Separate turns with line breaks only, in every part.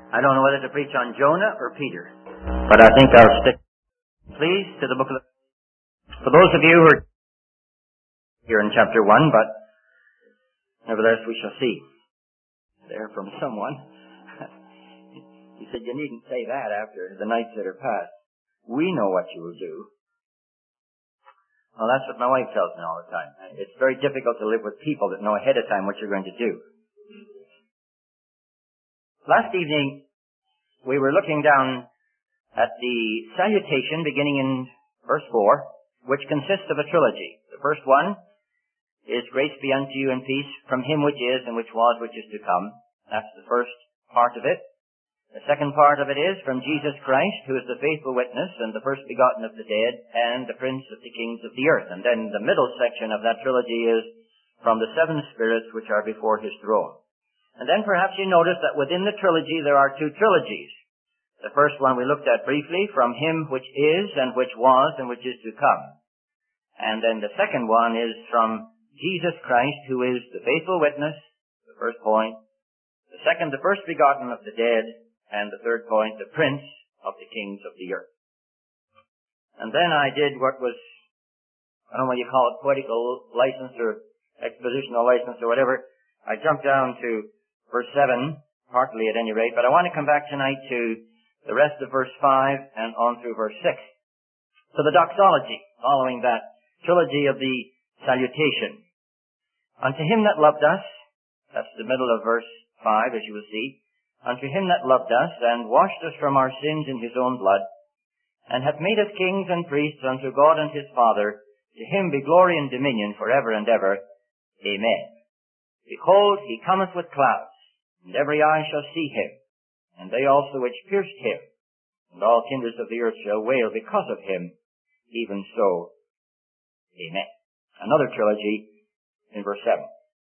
I don't know whether to preach on Jonah or Peter, but I think I'll stick, please, to the book of the... For those of you who are here in chapter 1, but nevertheless we shall see. There from someone. He said, you needn't say that after the nights that are past. We know what you will do. Well, that's what my wife tells me all the time. It's very difficult to live with people that know ahead of time what you're going to do. Last evening, we were looking down at the salutation beginning in verse 4, which consists of a trilogy. The first one is, grace be unto you and peace from him which is and which was, which is to come. That's the first part of it. The second part of it is, from Jesus Christ, who is the faithful witness and the first begotten of the dead and the prince of the kings of the earth. And then the middle section of that trilogy is, from the seven spirits which are before his throne. And then perhaps you notice that within the trilogy there are two trilogies. The first one we looked at briefly, from him which is and which was and which is to come. And then the second one is from Jesus Christ, who is the faithful witness, the first point. The second, the first begotten of the dead. And the third point, the prince of the kings of the earth. And then I did what was, I don't know what you call it, poetical license or expositional license or whatever. I jumped down to verse 7, partly at any rate, but I want to come back tonight to the rest of verse 5 and on through verse 6. So the doxology, following that trilogy of the salutation. Unto him that loved us, that's the middle of verse 5 as you will see, unto him that loved us and washed us from our sins in his own blood, and hath made us kings and priests unto God and his Father, to him be glory and dominion for ever and ever. Amen. Behold, he cometh with clouds, and every eye shall see him, and they also which pierced him, and all kindreds of the earth shall wail because of him. Even so, amen. Another trilogy in verse 7.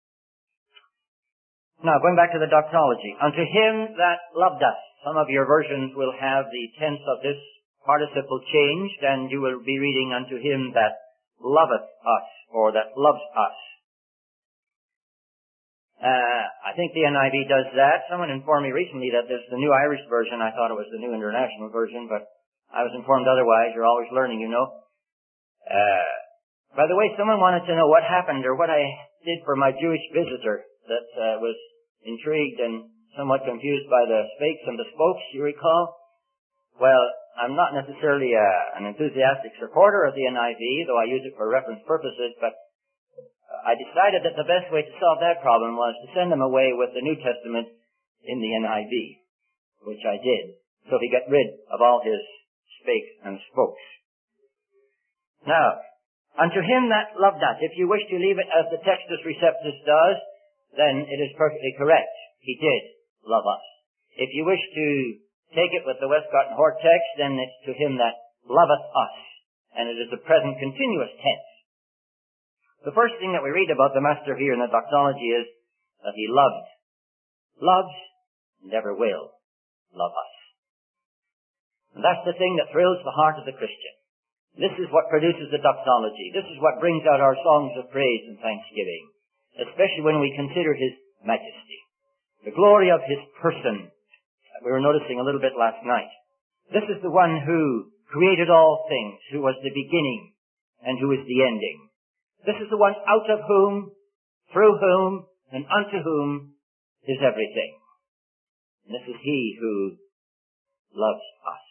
Now, going back to the doxology. Unto him that loved us. Some of your versions will have the tense of this participle changed, and you will be reading unto him that loveth us, or that loves us. I think the NIV does that. Someone informed me recently that there's the New Irish Version. I thought it was the New International Version, but I was informed otherwise. You're always learning, you know. By the way, someone wanted to know what happened or what I did for my Jewish visitor that was intrigued and somewhat confused by the spakes and the spokes, you recall? Well, I'm not necessarily an enthusiastic supporter of the NIV, though I use it for reference purposes, but I decided that the best way to solve that problem was to send him away with the New Testament in the NIV, which I did, so he got rid of all his spakes and spokes. Now, unto him that loved us, if you wish to leave it as the Textus Receptus does, then it is perfectly correct. He did love us. If you wish to take it with the Westcott and Hort text, then it's to him that loveth us, and it is a present continuous tense. The first thing that we read about the Master here in the doxology is that he loved, loves, and ever will love us. And that's the thing that thrills the heart of the Christian. This is what produces the doxology. This is what brings out our songs of praise and thanksgiving, especially when we consider his majesty, the glory of his person that we were noticing a little bit last night. This is the one who created all things, who was the beginning and who is the ending. This is the one out of whom, through whom, and unto whom is everything. And this is he who loves us.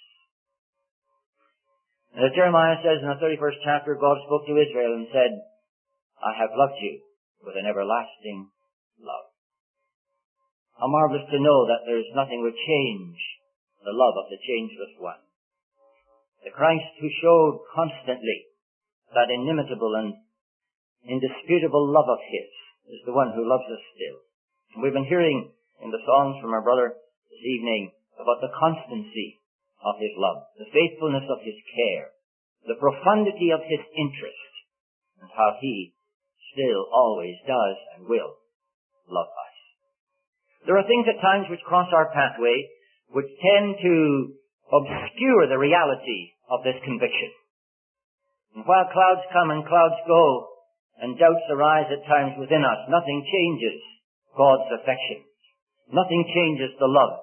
And as Jeremiah says in the 31st chapter, God spoke to Israel and said, I have loved you with an everlasting love. How marvelous to know that there is nothing would change the love of the changeless one. The Christ who showed constantly that inimitable and indisputable love of his is the one who loves us still. And we've been hearing in the songs from our brother this evening about the constancy of his love, the faithfulness of his care, the profundity of his interest, and how he still always does and will love us. There are things at times which cross our pathway which tend to obscure the reality of this conviction. And while clouds come and clouds go, and doubts arise at times within us, nothing changes God's affection. Nothing changes the love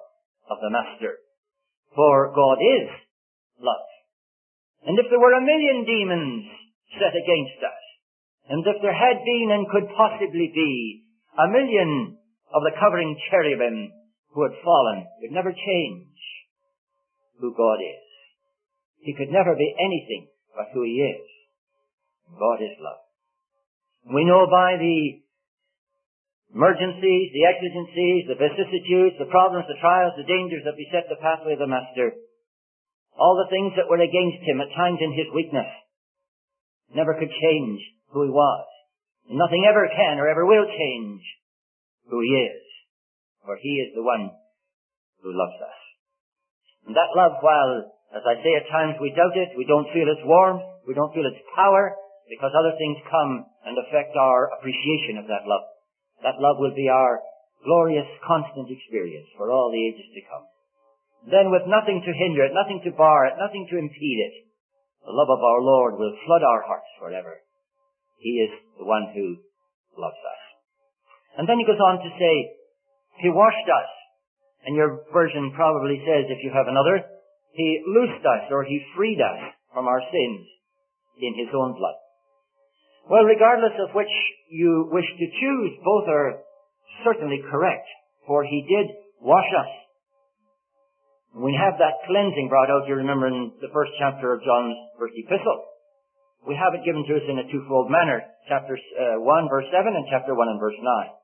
of the Master. For God is love. And if there were 1,000,000 demons set against us, and if there had been and could possibly be 1,000,000 of the covering cherubim who had fallen, it would never change who God is. He could never be anything but who He is. God is love. We know by the emergencies, the exigencies, the vicissitudes, the problems, the trials, the dangers that beset the pathway of the Master, all the things that were against Him at times in His weakness, never could change who He was. Nothing ever can or ever will change who He is, for He is the one who loves us. And that love, while, as I say, at times we doubt it, we don't feel its warmth, we don't feel its power, because other things come and affect our appreciation of that love. That love will be our glorious, constant experience for all the ages to come. Then, with nothing to hinder it, nothing to bar it, nothing to impede it, the love of our Lord will flood our hearts forever. He is the one who loves us. And then he goes on to say, He washed us. And your version probably says, if you have another, He loosed us or He freed us from our sins in His own blood. Well, regardless of which you wish to choose, both are certainly correct, for He did wash us. We have that cleansing brought out, you remember, in the first chapter of John's first epistle. We have it given to us in a twofold manner, chapter 1, verse 7, and chapter 1 and verse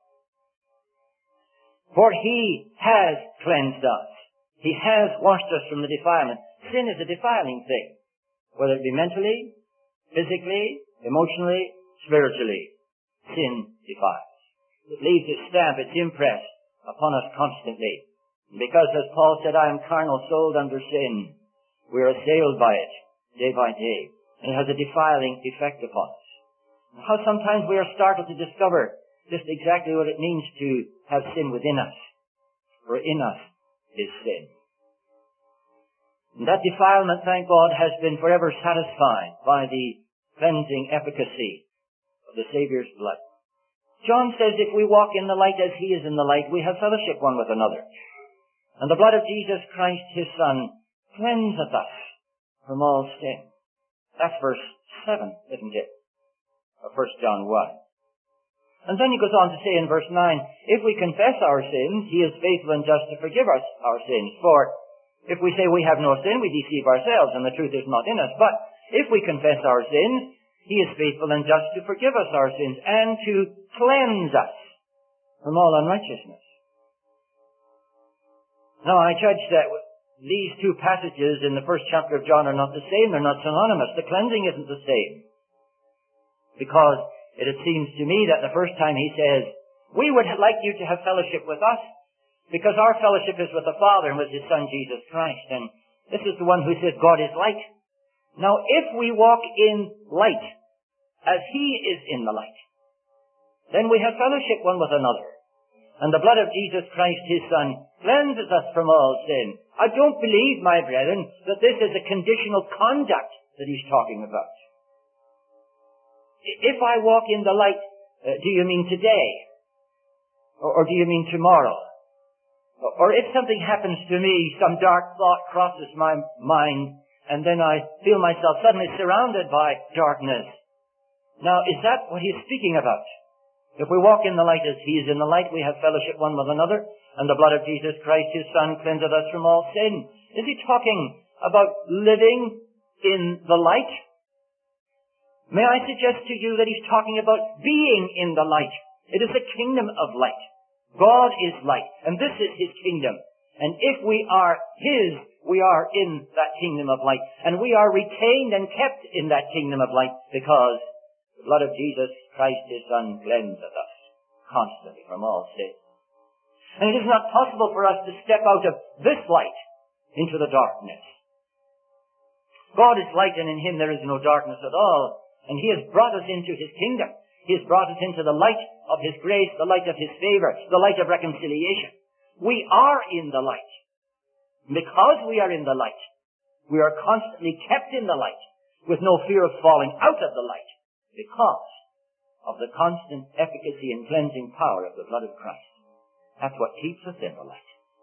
9. For He has cleansed us. He has washed us from the defilement. Sin is a defiling thing, whether it be mentally, physically, emotionally, spiritually. Sin defiles. It leaves its stamp, its impress upon us constantly. Because, as Paul said, I am carnal, sold under sin. We are assailed by it day by day. And it has a defiling effect upon us. How sometimes we are startled to discover just exactly what it means to have sin within us. For in us is sin. And that defilement, thank God, has been forever satisfied by the cleansing efficacy of the Saviour's blood. John says if we walk in the light as He is in the light, we have fellowship one with another. And the blood of Jesus Christ, His Son, cleanseth us from all sin. That's verse 7, isn't it? Of 1 John 1. And then he goes on to say in verse 9, if we confess our sins, He is faithful and just to forgive us our sins. For if we say we have no sin, we deceive ourselves, and the truth is not in us. But if we confess our sins, He is faithful and just to forgive us our sins, and to cleanse us from all unrighteousness. Now, I judge that these two passages in the first chapter of John are not the same. They're not synonymous. The cleansing isn't the same. Because it seems to me that the first time he says, we would like you to have fellowship with us, because our fellowship is with the Father and with His Son, Jesus Christ. And this is the one who says God is light. Now, if we walk in light, as He is in the light, then we have fellowship one with another. And the blood of Jesus Christ, His Son, cleanses us from all sin. I don't believe, my brethren, that this is a conditional conduct that He's talking about. If I walk in the light, do you mean today? Or do you mean tomorrow? Or if something happens to me, some dark thought crosses my mind, and then I feel myself suddenly surrounded by darkness. Now, is that what He's speaking about? If we walk in the light as He is in the light, we have fellowship one with another, and the blood of Jesus Christ, His Son, cleanseth us from all sin. Is He talking about living in the light? May I suggest to you that He's talking about being in the light. It is the kingdom of light. God is light, and this is His kingdom. And if we are His, we are in that kingdom of light, and we are retained and kept in that kingdom of light, because the blood of Jesus Christ, His Son, cleanseth us constantly from all sin. And it is not possible for us to step out of this light into the darkness. God is light, and in Him there is no darkness at all. And He has brought us into His kingdom. He has brought us into the light of His grace, the light of His favor, the light of reconciliation. We are in the light. Because we are in the light, we are constantly kept in the light, with no fear of falling out of the light, because of the constant efficacy and cleansing power of the blood of Christ. That's what keeps us in the light.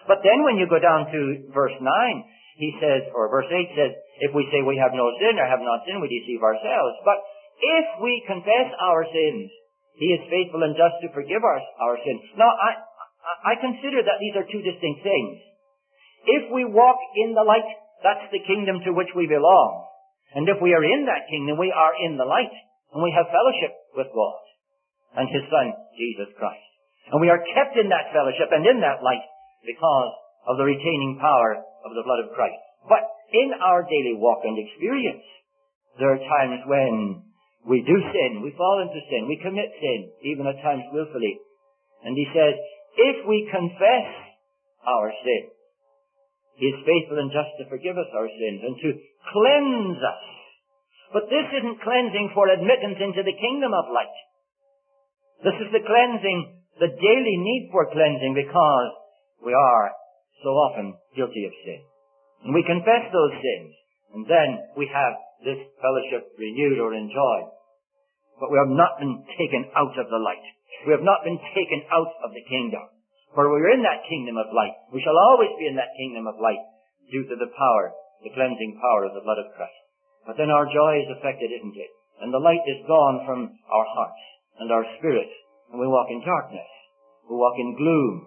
But then when you go down to verse 9, he says, or verse 8 says, if we say we have no sin or have not sinned, we deceive ourselves. But if we confess our sins, he is faithful and just to forgive our sins. Now, I consider that these are two distinct things. If we walk in the light, that's the kingdom to which we belong. And if we are in that kingdom, we are in the light. And we have fellowship with God and His Son, Jesus Christ. And we are kept in that fellowship and in that light because of the retaining power of the blood of Christ. But in our daily walk and experience, there are times when we do sin, we fall into sin, we commit sin, even at times willfully. And he says, if we confess our sin, he is faithful and just to forgive us our sins and to cleanse us. But this isn't cleansing for admittance into the kingdom of light. This is the cleansing, the daily need for cleansing, because we are so often guilty of sin. And we confess those sins, and then we have this fellowship renewed or enjoyed. But we have not been taken out of the light. We have not been taken out of the kingdom. For we're in that kingdom of light. We shall always be in that kingdom of light due to the power, the cleansing power of the blood of Christ. But then our joy is affected, isn't it? And the light is gone from our hearts and our spirits, and we walk in darkness. We walk in gloom.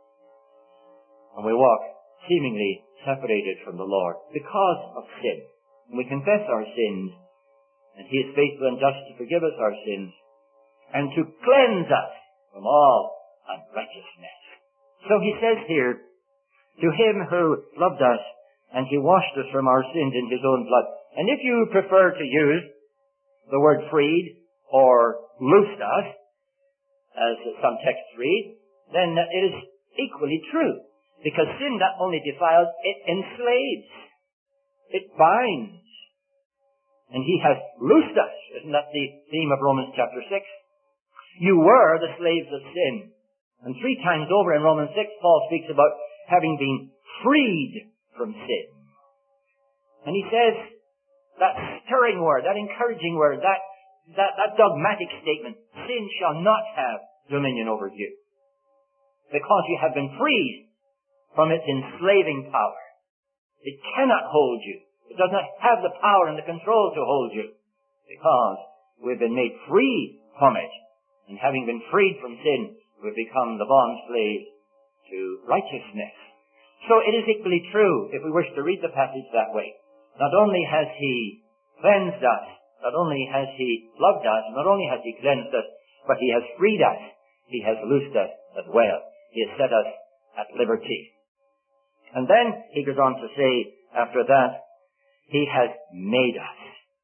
And we walk seemingly separated from the Lord because of sin. And we confess our sins, and he is faithful and just to forgive us our sins and to cleanse us from all unrighteousness. So he says here, to him who loved us, and he washed us from our sins in his own blood. And if you prefer to use the word freed or loosed us, as some texts read, then it is equally true. Because sin not only defiles, it enslaves. It binds. And he has loosed us. Isn't that the theme of Romans chapter 6? You were the slaves of sin. And 3 times over in Romans 6, Paul speaks about having been freed from sin. And he says, that stirring word, that encouraging word, that dogmatic statement, sin shall not have dominion over you. Because you have been freed from its enslaving power. It cannot hold you. It does not have the power and the control to hold you. Because we've been made free from it. And having been freed from sin, we've become the bond slaves to righteousness. So it is equally true, if we wish to read the passage that way. Not only has he cleansed us, not only has he loved us, not only has he cleansed us, but he has freed us. He has loosed us as well. He has set us at liberty. And then he goes on to say, after that, he has made us.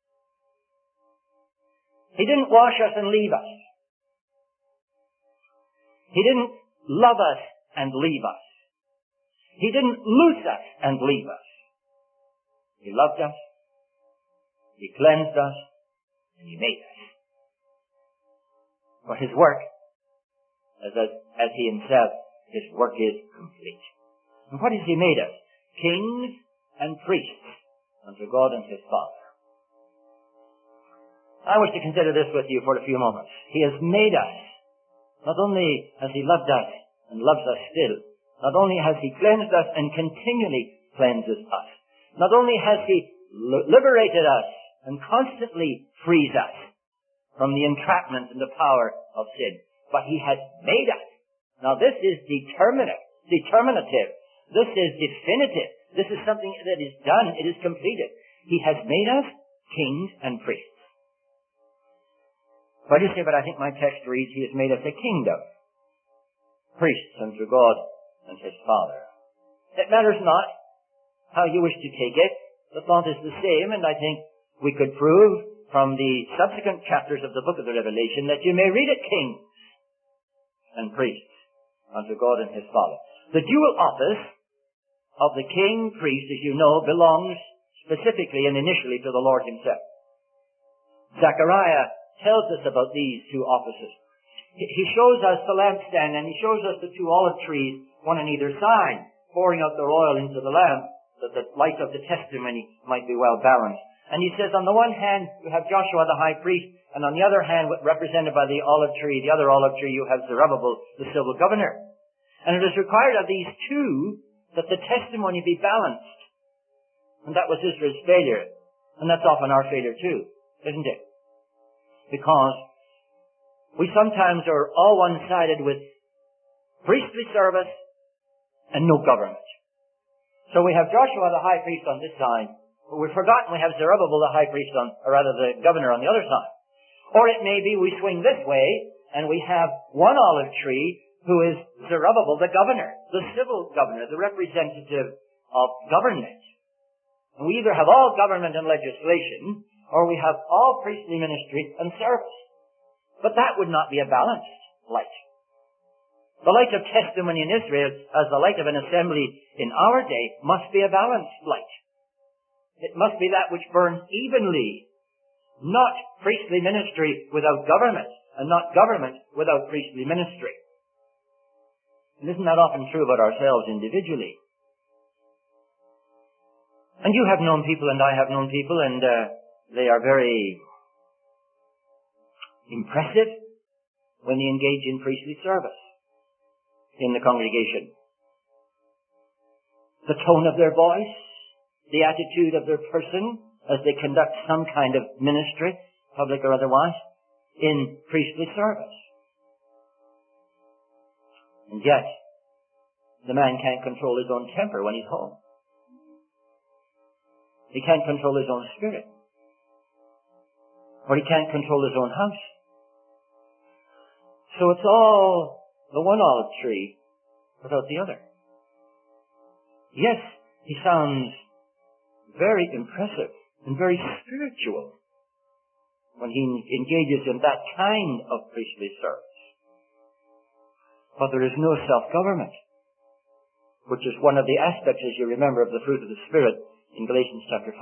He didn't wash us and leave us. He didn't love us and leave us. He didn't loose us and leave us. He loved us, he cleansed us, and he made us. For his work, as he himself, his work is complete. And what has he made us? Kings and priests unto God and his Father. I wish to consider this with you for a few moments. He has made us. Not only has he loved us and loves us still, not only has he cleansed us and continually cleanses us, not only has he liberated us and constantly frees us from the entrapment and the power of sin, but he has made us. Now this is determinative. This is definitive. This is something that is done. It is completed. He has made us kings and priests. But you say, but I think my text reads, he has made us a kingdom, priests unto God and his Father. It matters not how you wish to take it. The thought is the same, and I think we could prove from the subsequent chapters of the book of the Revelation that you may read it kings and priests unto God and his Father. The dual office of the king, priest, as you know, belongs specifically and initially to the Lord himself. Zechariah tells us about these two offices. He shows us the lampstand, and he shows us the 2 olive trees, one on either side, pouring out their oil into the lamp, that the light of the testimony might be well balanced. And he says, on the one hand, you have Joshua the high priest, and on the other hand, represented by the olive tree, the other olive tree, you have Zerubbabel, the civil governor. And it is required of these 2 that the testimony be balanced. And that was Israel's failure. And that's often our failure too, isn't it? Because we sometimes are all one-sided with priestly service and no government. So we have Joshua the high priest on this side, but we've forgotten we have Zerubbabel the high priest the governor on the other side. Or it may be we swing this way and we have one olive tree who is Zerubbabel the governor, the civil governor, the representative of government. And we either have all government and legislation, or we have all priestly ministry and service. But that would not be a balanced light. The light of testimony in Israel, as the light of an assembly in our day, must be a balanced light. It must be that which burns evenly, not priestly ministry without government, and not government without priestly ministry. And isn't that often true about ourselves individually? And you have known people, and I have known people, and they are very impressive when they engage in priestly service in the congregation. The tone of their voice, the attitude of their person as they conduct some kind of ministry, public or otherwise, in priestly service. And yet, the man can't control his own temper when he's home. He can't control his own spirit. Or he can't control his own house. So it's all the one olive tree without the other. Yes, he sounds very impressive and very spiritual when he engages in that kind of priestly service. But there is no self-government, which is one of the aspects, as you remember, of the fruit of the Spirit in Galatians chapter 5.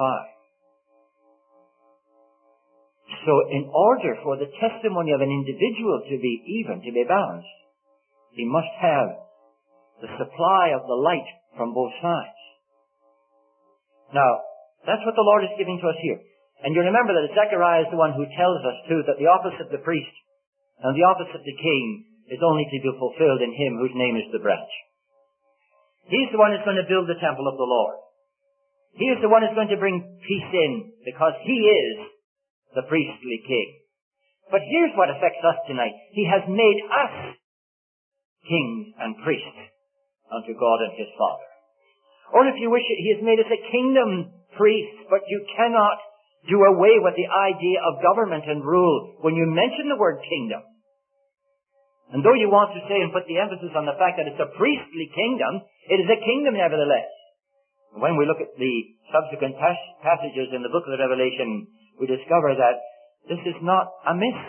So in order for the testimony of an individual to be even, to be balanced, he must have the supply of the light from both sides. Now, that's what the Lord is giving to us here. And you remember that Zechariah is the one who tells us too that the office of the priest and the office of the king is only to be fulfilled in him whose name is the branch. He's the one who's going to build the temple of the Lord. He is the one who's going to bring peace in because he is the priestly king. But here's what affects us tonight. He has made us kings and priests unto God and his Father. Or if you wish it, he has made us a kingdom priest, but you cannot do away with the idea of government and rule when you mention the word kingdom. And though you want to say and put the emphasis on the fact that it's a priestly kingdom, it is a kingdom nevertheless. When we look at the subsequent passages in the book of the Revelation, we discover that this is not amiss.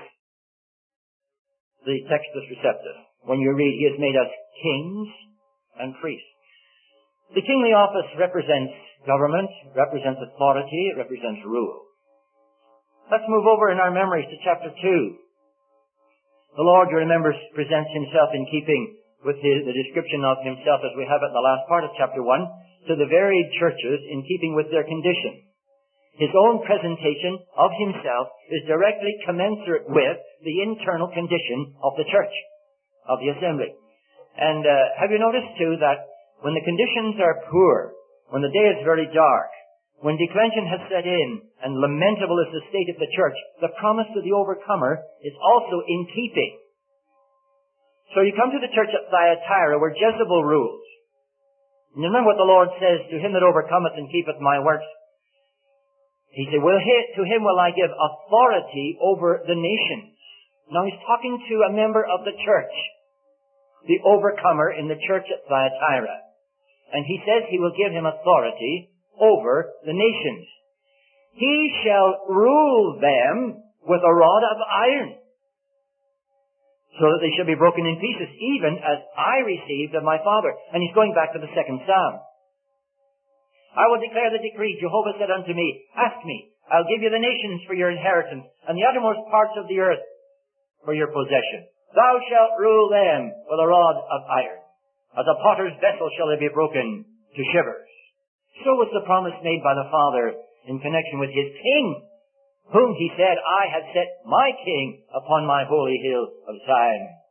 The text is receptive. When you read, he has made us kings and priests. The kingly office represents government, represents authority, it represents rule. Let's move over in our memories to chapter 2. The Lord, you remember, presents himself in keeping with the description of himself as we have it in the last part of chapter 1 to the varied churches in keeping with their condition. His own presentation of himself is directly commensurate with the internal condition of the church, of the assembly. And have you noticed too that when the conditions are poor, when the day is very dark, when declension has set in and lamentable is the state of the church, the promise to the overcomer is also in keeping. So you come to the church at Thyatira where Jezebel rules. And you remember what the Lord says, to him that overcometh and keepeth my works. He said, to him will I give authority over the nations. Now he's talking to a member of the church, the overcomer in the church at Thyatira. And he says he will give him authority over the nations. He shall rule them with a rod of iron, so that they shall be broken in pieces, even as I received of my Father. And he's going back to the second Psalm. I will declare the decree. Jehovah said unto me, ask me, I'll give you the nations for your inheritance, and the uttermost parts of the earth for your possession. Thou shalt rule them with a rod of iron. As a potter's vessel shall they be broken to shivers. So was the promise made by the Father in connection with his king, whom he said, I have set my king upon my holy hill of Zion.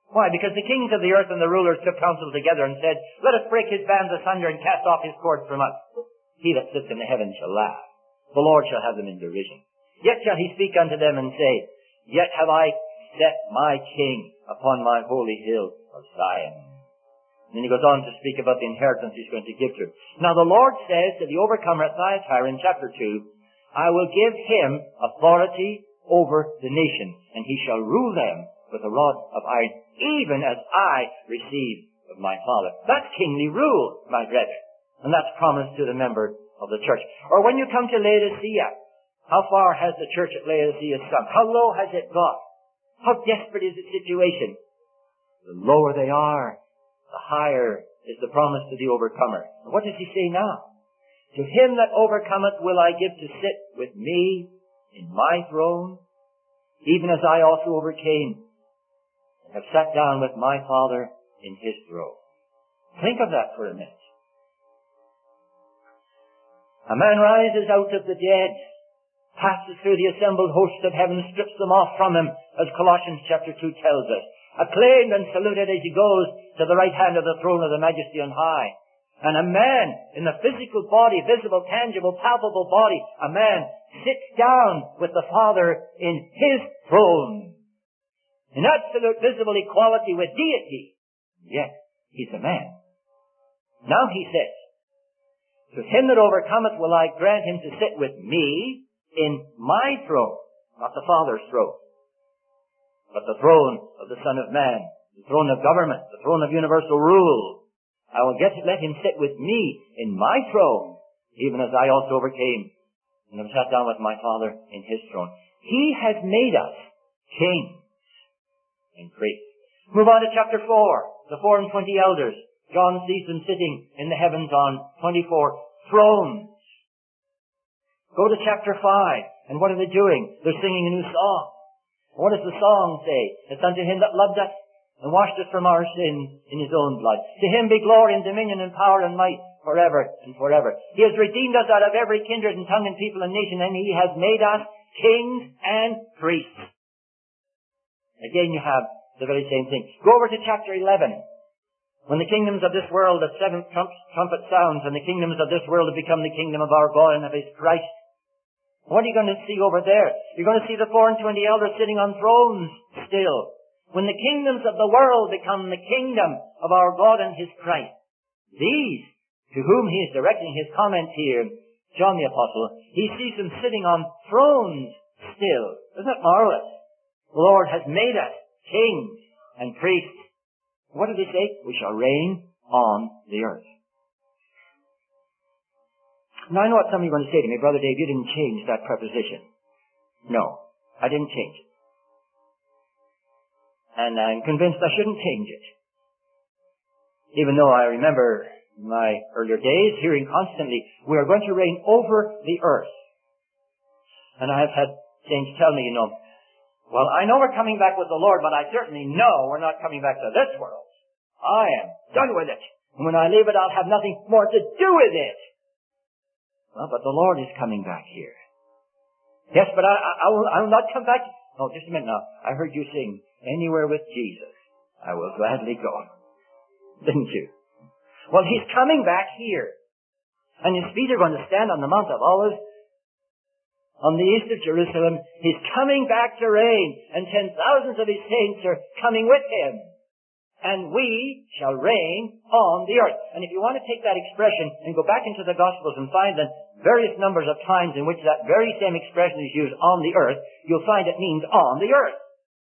Why? Because the kings of the earth and the rulers took counsel together and said, let us break his bands asunder and cast off his cords from us. He that sits in the heavens shall laugh. The Lord shall have them in derision. Yet shall he speak unto them and say, yet have I set my king upon my holy hill of Zion. And then he goes on to speak about the inheritance he's going to give to him. Now the Lord says to the overcomer at Thyatira in chapter 2, I will give him authority over the nations, and he shall rule them with a rod of iron, even as I received of my Father. That's kingly rule, my brethren. And that's promised to the member of the church. Or when you come to Laodicea, how far has the church at Laodicea sunk? How low has it got? How desperate is its situation? The lower they are, the higher is the promise to the overcomer. And what does he say now? To him that overcometh will I give to sit with me in my throne, even as I also overcame, and have sat down with my Father in his throne. Think of that for a minute. A man rises out of the dead, passes through the assembled hosts of heaven, strips them off from him, as Colossians chapter 2 tells us, acclaimed and saluted as he goes to the right hand of the throne of the Majesty on high. And a man in the physical body, visible, tangible, palpable body, a man sits down with the Father in his throne, in absolute visible equality with deity. Yet he's a man. Now he says, to him that overcometh will I grant him to sit with me in my throne, not the Father's throne, but the throne of the Son of Man, the throne of government, the throne of universal rule. I will let him sit with me in my throne, even as I also overcame and have sat down with my Father in his throne. He has made us kings and priests. Move on to chapter 4, the 24 elders. John sees them sitting in the heavens on 24 thrones. Go to chapter 5, and what are they doing? They're singing a new song. What does the song say? It's unto him that loved us and washed us from our sins in his own blood. To him be glory and dominion and power and might forever and forever. He has redeemed us out of every kindred and tongue and people and nation, and he has made us kings and priests. Again, you have the very same thing. Go over to chapter 11. When the kingdoms of this world, the seventh trumpet sounds, and the kingdoms of this world have become the kingdom of our God and of his Christ. What are you going to see over there? You're going to see the 24 elders sitting on thrones still. When the kingdoms of the world become the kingdom of our God and his Christ. These, to whom he is directing his comment here, John the Apostle, he sees them sitting on thrones still. Isn't that marvelous? The Lord has made us kings and priests. What did he say? We shall reign on the earth. Now I know what some of you are going to say to me, Brother Dave, you didn't change that preposition. No, I didn't change it. And I'm convinced I shouldn't change it. Even though I remember my earlier days hearing constantly, we are going to reign over the earth. And I have had saints tell me, well, I know we're coming back with the Lord, but I certainly know we're not coming back to this world. I am done with it. And when I leave it, I'll have nothing more to do with it. Well, but the Lord is coming back here. Yes, but I will not come back. Oh, just a minute now. I heard you sing, anywhere with Jesus, I will gladly go. Didn't you? Well, he's coming back here. And his feet are going to stand on the Mount of Olives, on the east of Jerusalem. He's coming back to reign, and 10,000s of his saints are coming with him. And we shall reign on the earth. And if you want to take that expression and go back into the Gospels and find the various numbers of times in which that very same expression is used, on the earth, you'll find it means on the earth.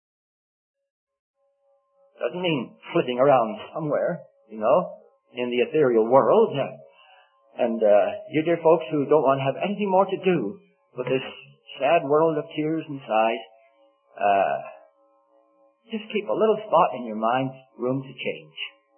Doesn't mean flitting around somewhere, in the ethereal world. And you dear folks who don't want to have anything more to do with this sad world of tears and sighs, just keep a little spot in your mind, room to change.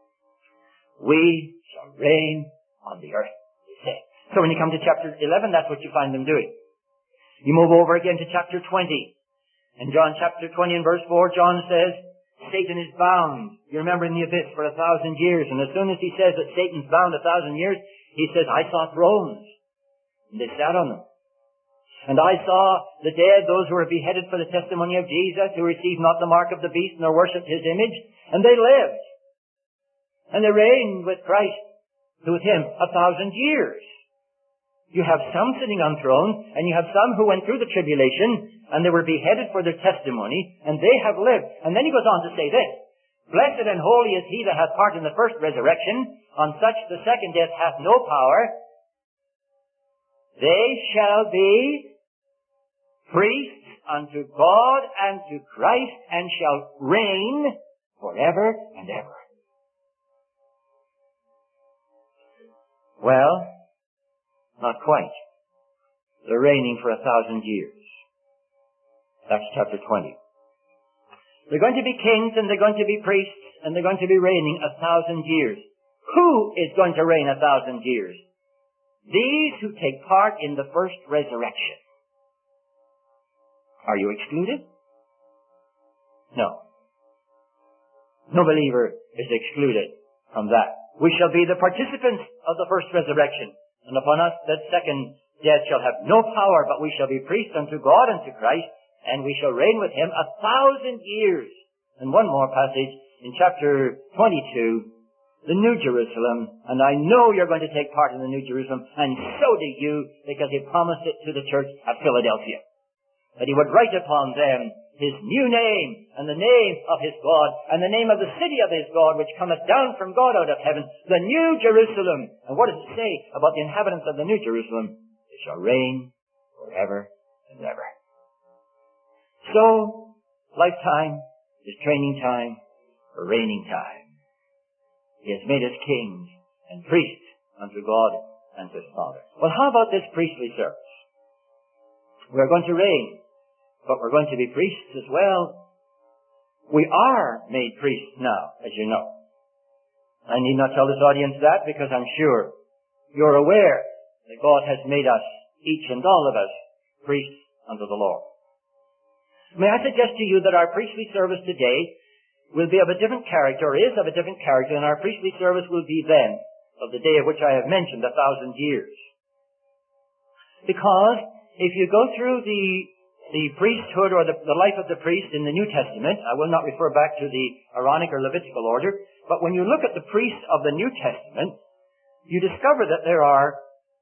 We shall reign on the earth, he said. So when you come to chapter 11, that's what you find them doing. You move over again to chapter 20. In John chapter 20 and verse 4, John says, Satan is bound. You remember in the abyss for 1,000 years. And as soon as he says that Satan's bound 1,000 years, he says, I saw thrones. And they sat on them. And I saw the dead, those who were beheaded for the testimony of Jesus, who received not the mark of the beast, nor worshipped his image, and they lived. And they reigned with Christ, with him, 1,000 years. You have some sitting on thrones, and you have some who went through the tribulation, and they were beheaded for their testimony, and they have lived. And then he goes on to say this, Blessed and holy is he that hath part in the first resurrection. On such the second death hath no power. They shall be priests unto God and to Christ, and shall reign forever and ever. Well, not quite. They're reigning for 1,000 years. That's chapter 20. They're going to be kings, and they're going to be priests, and they're going to be reigning 1,000 years. Who is going to reign 1,000 years? These who take part in the first resurrection. Are you excluded? No. No believer is excluded from that. We shall be the participants of the first resurrection, and upon us that second death shall have no power, but we shall be priests unto God and to Christ, and we shall reign with him 1,000 years. And one more passage in chapter 22, the New Jerusalem. And I know you're going to take part in the New Jerusalem, and so do you, because he promised it to the church at Philadelphia, that he would write upon them his new name, and the name of his God, and the name of the city of his God, which cometh down from God out of heaven, the New Jerusalem. And what does it say about the inhabitants of the New Jerusalem? They shall reign forever and ever. So, lifetime is training time for reigning time. He has made us kings and priests unto God and to his Father. Well, how about this priestly service? We're going to reign, but we're going to be priests as well. We are made priests now, as you know. I need not tell this audience that, because I'm sure you're aware that God has made us, each and all of us, priests unto the Lord. May I suggest to you that our priestly service today will be of a different character, or is of a different character, than our priestly service will be then, of the day of which I have mentioned, 1,000 years. Because if you go through the priesthood or the life of the priest in the New Testament, I will not refer back to the Aaronic or Levitical order, but when you look at the priests of the New Testament, you discover that there are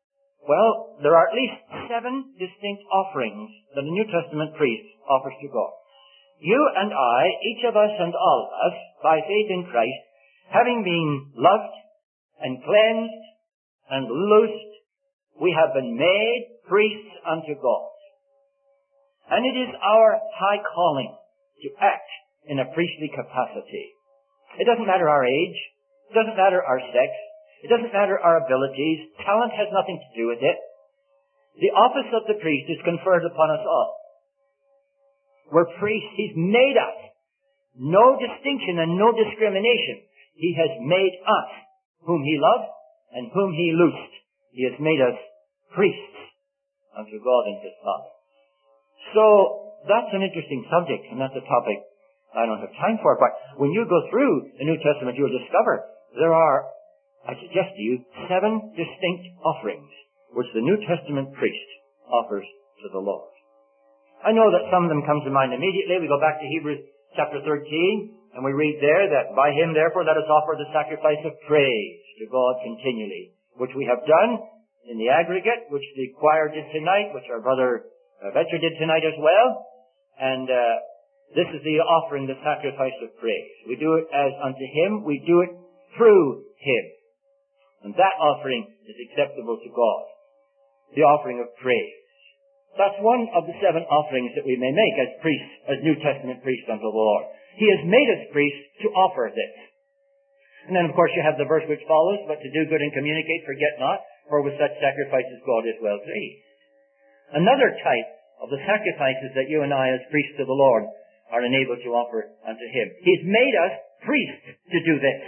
at least 7 distinct offerings that a New Testament priest offers to God. You and I, each of us and all of us, by faith in Christ, having been loved and cleansed and loosed, we have been made priests unto God. And it is our high calling to act in a priestly capacity. It doesn't matter our age. It doesn't matter our sex. It doesn't matter our abilities. Talent has nothing to do with it. The office of the priest is conferred upon us all. We're priests. He's made us. No distinction and no discrimination. He has made us, whom he loved and whom he loosed. He has made us priests unto God and his Father. So, that's an interesting subject, and that's a topic I don't have time for. But when you go through the New Testament, you'll discover there are, I suggest to you, 7 distinct offerings which the New Testament priest offers to the Lord. I know that some of them come to mind immediately. We go back to Hebrews chapter 13, and we read there that by him, therefore, let us offer the sacrifice of praise to God continually, which we have done in the aggregate, which the choir did tonight, which our brother Betcher did tonight as well. And this is the offering, the sacrifice of praise. We do it as unto him. We do it through him. And that offering is acceptable to God. The offering of praise. That's one of the 7 offerings that we may make as priests, as New Testament priests unto the Lord. He has made us priests to offer this. And then, of course, you have the verse which follows, but to do good and communicate, forget not, for with such sacrifices God is well pleased. Another type of the sacrifices that you and I as priests of the Lord are enabled to offer unto him. He's made us priests to do this.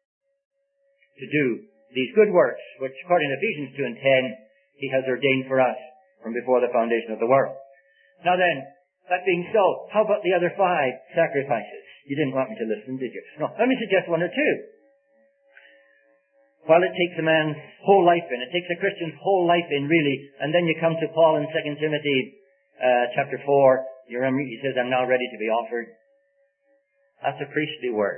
To do these good works, which according to Ephesians 2 and 10, he has ordained for us from before the foundation of the world. Now then, that being so, how about the other 5 sacrifices? You didn't want me to listen, did you? No, let me suggest 1 or 2. while it takes a man's whole life in, it takes a Christian's whole life in, really, and then you come to Paul in 2 Timothy chapter 4, you remember he says, I'm now ready to be offered. That's a priestly word.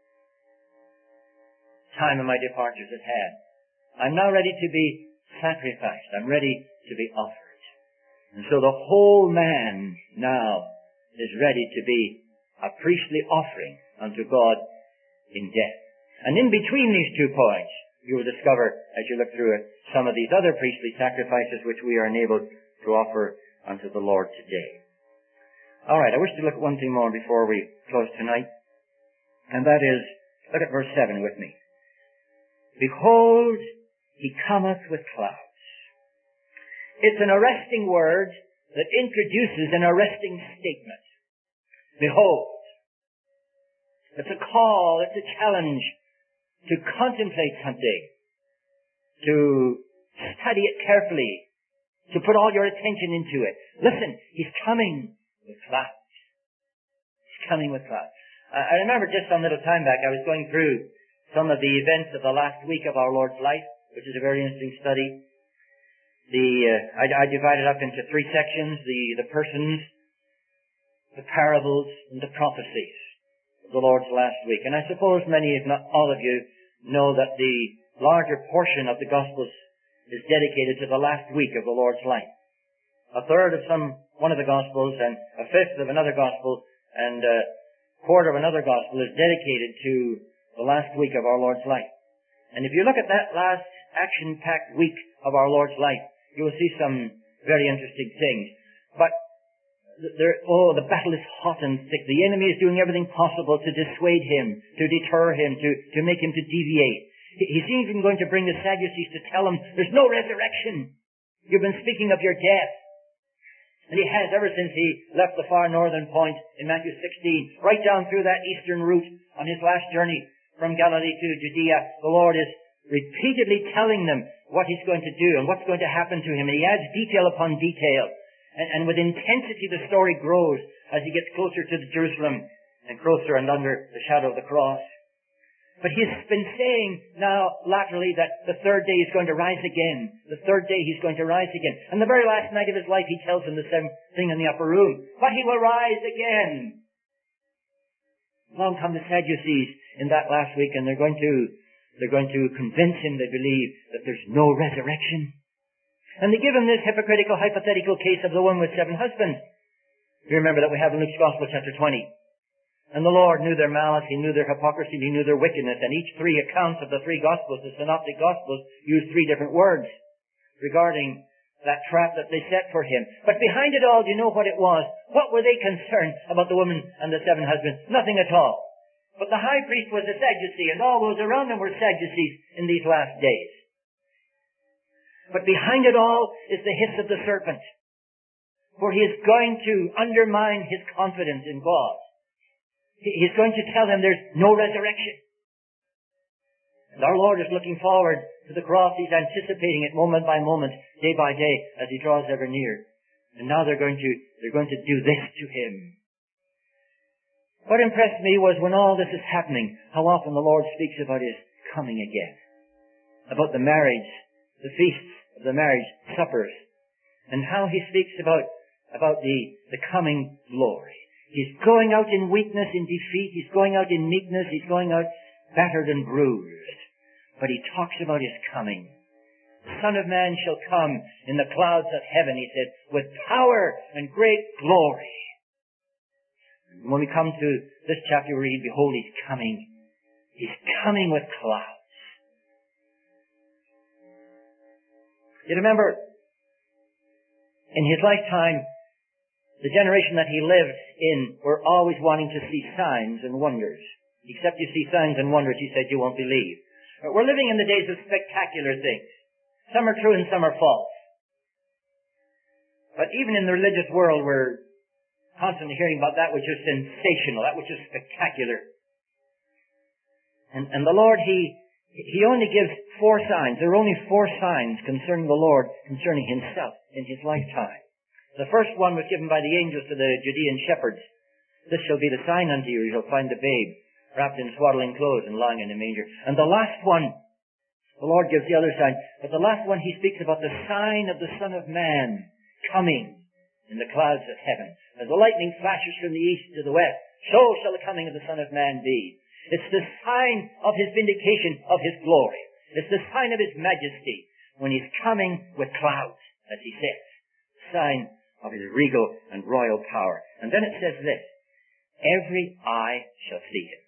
Time of my departure is at hand. I'm now ready to be sacrificed. I'm ready to be offered. And so the whole man now is ready to be a priestly offering unto God in death. And in between these 2 points, you will discover, as you look through it, some of these other priestly sacrifices which we are enabled to offer unto the Lord today. All right, I wish to look at one thing more before we close tonight, and that is, look at verse 7 with me. Behold, he cometh with clouds. It's an arresting word that introduces an arresting statement. Behold. It's a call, it's a challenge to contemplate something, to study it carefully, to put all your attention into it. Listen, he's coming with clouds. He's coming with clouds. I remember just some little time back, I was going through some of the events of the last week of our Lord's life, which is a very interesting study. I divided up into 3 sections, the persons, the parables, and the prophecies of the Lord's last week. And I suppose many, if not all of you, know that the larger portion of the Gospels is dedicated to the last week of the Lord's life. A third of one of the Gospels, and a fifth of another Gospel, and a quarter of another Gospel is dedicated to the last week of our Lord's life. And if you look at that last action-packed week of our Lord's life, you will see some very interesting things. But the battle is hot and thick. The enemy is doing everything possible to dissuade him, to deter him, to make him to deviate. He's even going to bring the Sadducees to tell him, there's no resurrection. You've been speaking of your death. And he has ever since he left the far northern point in Matthew 16, right down through that eastern route on his last journey from Galilee to Judea. The Lord is repeatedly telling them what he's going to do and what's going to happen to him. And he adds detail upon detail. And with intensity the story grows as he gets closer to Jerusalem and closer and under the shadow of the cross. But he's been saying now laterally that the third day he's going to rise again. The third day he's going to rise again. And the very last night of his life he tells them the same thing in the upper room. But he will rise again. Along come the Sadducees in that last week, and they're going to convince him, they believe, that there's no resurrection. And they give him this hypocritical, hypothetical case of the woman with 7 husbands. You remember that we have in Luke's Gospel chapter 20. And the Lord knew their malice, he knew their hypocrisy, he knew their wickedness. And each 3 accounts of the 3 Gospels, the Synoptic Gospels, use 3 different words regarding that trap that they set for him. But behind it all, do you know what it was? What were they concerned about the woman and the 7 husbands? Nothing at all. But the high priest was a Sadducee, and all those around him were Sadducees in these last days. But behind it all is the hiss of the serpent. For he is going to undermine his confidence in God. He's going to tell him there's no resurrection. And our Lord is looking forward to the cross. He's anticipating it moment by moment, day by day, as he draws ever near. And now they're going to do this to him. What impressed me was when all this is happening, how often the Lord speaks about his coming again. About the marriage, the feasts of the marriage suppers, and how he speaks about the coming glory. He's going out in weakness, in defeat. He's going out in meekness. He's going out battered and bruised. But he talks about his coming. The Son of Man shall come in the clouds of heaven, he said, with power and great glory. When we come to this chapter, we read, behold, he's coming. He's coming with clouds. You remember, in his lifetime, the generation that he lived in were always wanting to see signs and wonders. Except you see signs and wonders, he said, you won't believe. But we're living in the days of spectacular things. Some are true and some are false. But even in the religious world, we're constantly hearing about that which is sensational, that which is spectacular. And the Lord, He only gives 4 signs. There are only 4 signs concerning the Lord, concerning himself in his lifetime. The first one was given by the angels to the Judean shepherds. This shall be the sign unto you. You shall find the babe wrapped in swaddling clothes and lying in a manger. And the last one The Lord gives the other sign. But the last one, he speaks about the sign of the Son of Man coming in the clouds of heaven. As the lightning flashes from the east to the west, so shall the coming of the Son of Man be. It's the sign of his vindication of his glory. It's the sign of his majesty when he's coming with clouds, as he says. Sign of his regal and royal power. And then it says this, every eye shall see him.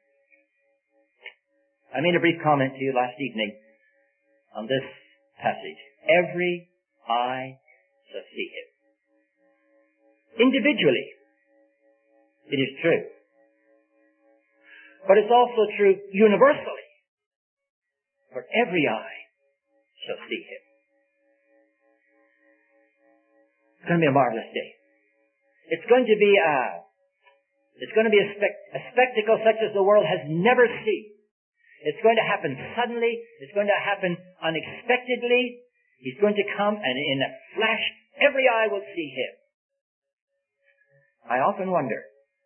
I made a brief comment to you last evening on this passage. Every eye shall see him. Individually, it is true. But it's also true universally. For every eye shall see him. It's going to be a marvelous day. It's going to be a spectacle such as the world has never seen. It's going to happen suddenly. It's going to happen unexpectedly. He's going to come, and in a flash, every eye will see him. I often wonder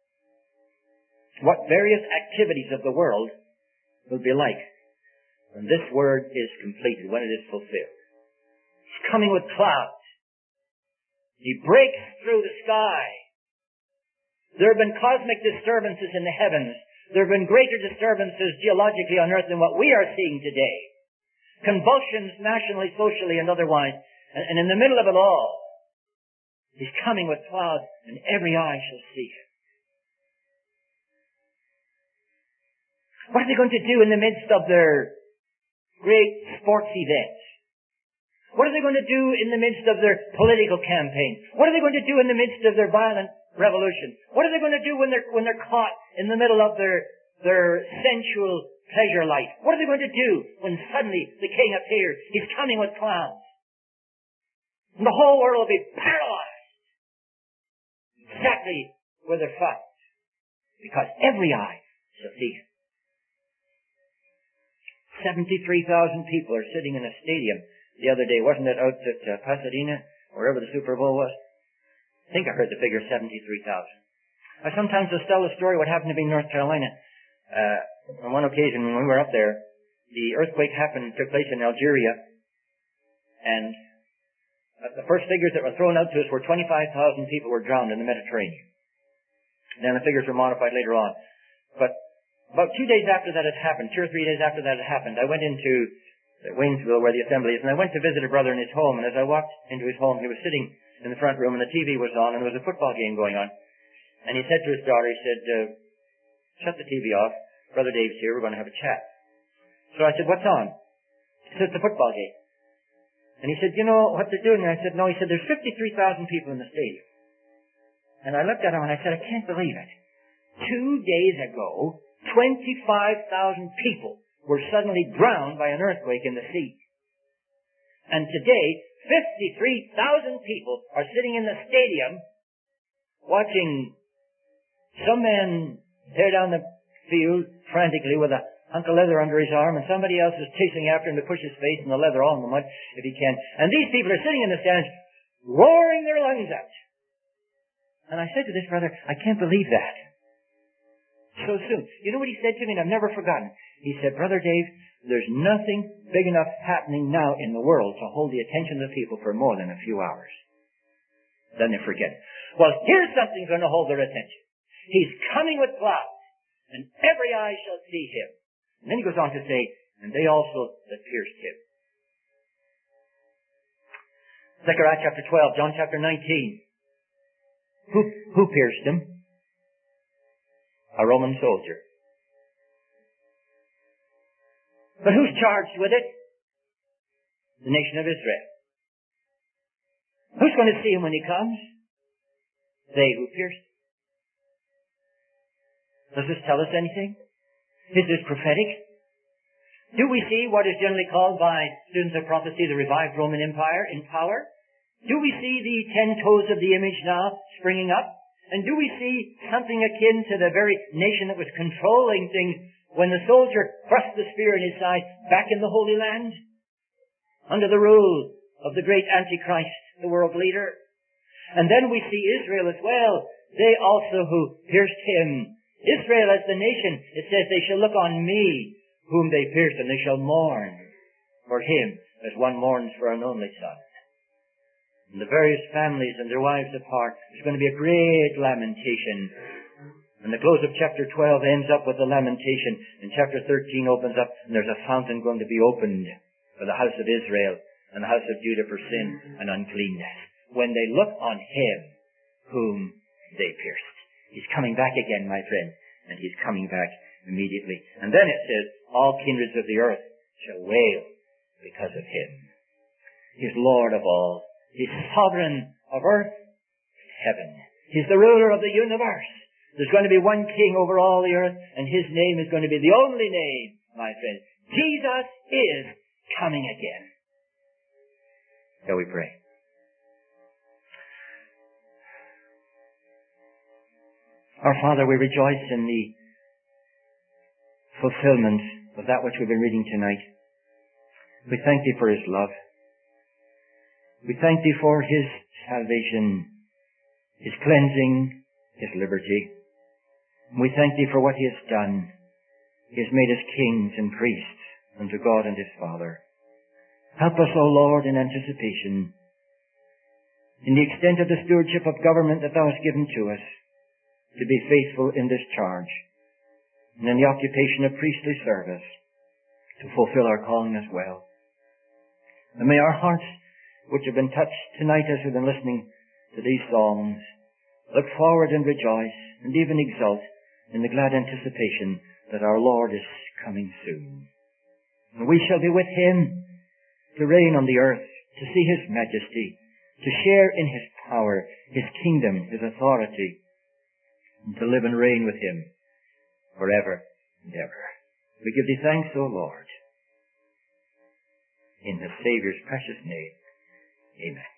what various activities of the world will be like when this word is completed, when it is fulfilled. He's coming with clouds. He breaks through the sky. There have been cosmic disturbances in the heavens. There have been greater disturbances geologically on earth than what we are seeing today. Convulsions nationally, socially, and otherwise. And in the middle of it all, he's coming with clouds, and every eye shall see him. What are they going to do in the midst of their great sports events? What are they going to do in the midst of their political campaign? What are they going to do in the midst of their violent revolution? What are they going to do when they're caught in the middle of their sensual pleasure life? What are they going to do when suddenly the king appears? He's coming with clouds. And the whole world will be paralyzed. Exactly where they're found. Because every eye shall see him. 73,000 people are sitting in a stadium the other day. Wasn't it out at Pasadena, wherever the Super Bowl was? I think I heard the figure 73,000. I sometimes will tell the story what happened to me in North Carolina. On one occasion when we were up there, the earthquake took place in Algeria, and the first figures that were thrown out to us were 25,000 people were drowned in the Mediterranean. Then the figures were modified later on. But about 2 days after that had happened, 2 or 3 days after that had happened, I went into Waynesville, where the assembly is, and I went to visit a brother in his home, and as I walked into his home, he was sitting in the front room, and the TV was on, and there was a football game going on. And he said to his daughter, he said, shut the TV off. Brother Dave's here. We're going to have a chat. So I said, what's on? He said, it's the football game. And he said, you know what they're doing? And I said, no. He said, there's 53,000 people in the stadium. And I looked at him and I said, I can't believe it. 2 days ago, 25,000 people were suddenly drowned by an earthquake in the sea. And today, 53,000 people are sitting in the stadium watching some man tear down the field frantically with a hunk of leather under his arm, and somebody else is chasing after him to push his face in the leather all in the mud if he can. And these people are sitting in the stands roaring their lungs out. And I said to this brother, I can't believe that. So soon. You know what he said to me, and I've never forgotten? He said, Brother Dave, there's nothing big enough happening now in the world to hold the attention of the people for more than a few hours. Then they forget it. Well, here's something going to hold their attention. He's coming with clouds, and every eye shall see him. And then he goes on to say, and they also that pierced him. Zechariah chapter 12, John chapter 19. Who pierced him? A Roman soldier. But who's charged with it? The nation of Israel. Who's going to see him when he comes? They who pierced him. Does this tell us anything? Is this prophetic? Do we see what is generally called by students of prophecy the revived Roman Empire in power? Do we see the 10 toes of the image now springing up? And do we see something akin to the very nation that was controlling things when the soldier thrust the spear in his side back in the Holy Land? Under the rule of the great Antichrist, the world leader. And then we see Israel as well. They also who pierced him. Israel as the nation, it says, they shall look on me, whom they pierced, and they shall mourn for him as one mourns for an only son. And the various families and their wives apart, there's going to be a great lamentation. And the close of chapter 12 ends up with a lamentation, and chapter 13 opens up, and there's a fountain going to be opened for the house of Israel and the house of Judah for sin and uncleanness, when they look on him whom they pierced. He's coming back again, my friend, and he's coming back immediately. And then it says, all kindreds of the earth shall wail because of him. He's Lord of all. He's sovereign of earth and heaven. He's the ruler of the universe. There's going to be one king over all the earth, and his name is going to be the only name, my friend. Jesus is coming again. Shall we pray? Our Father, we rejoice in the fulfillment of that which we've been reading tonight. We thank Thee for His love. We thank Thee for His salvation, His cleansing, His liberty. We thank Thee for what He has done. He has made us kings and priests unto God and His Father. Help us, O Lord, in anticipation, in the extent of the stewardship of government that Thou hast given to us, to be faithful in this charge, and in the occupation of priestly service, to fulfill our calling as well. And may our hearts, which have been touched tonight as we've been listening to these songs, look forward and rejoice, and even exult in the glad anticipation that our Lord is coming soon. And we shall be with Him to reign on the earth, to see His majesty, to share in His power, His kingdom, His authority, and to live and reign with Him forever and ever. We give Thee thanks, O Lord, in the Saviour's precious name. Amen.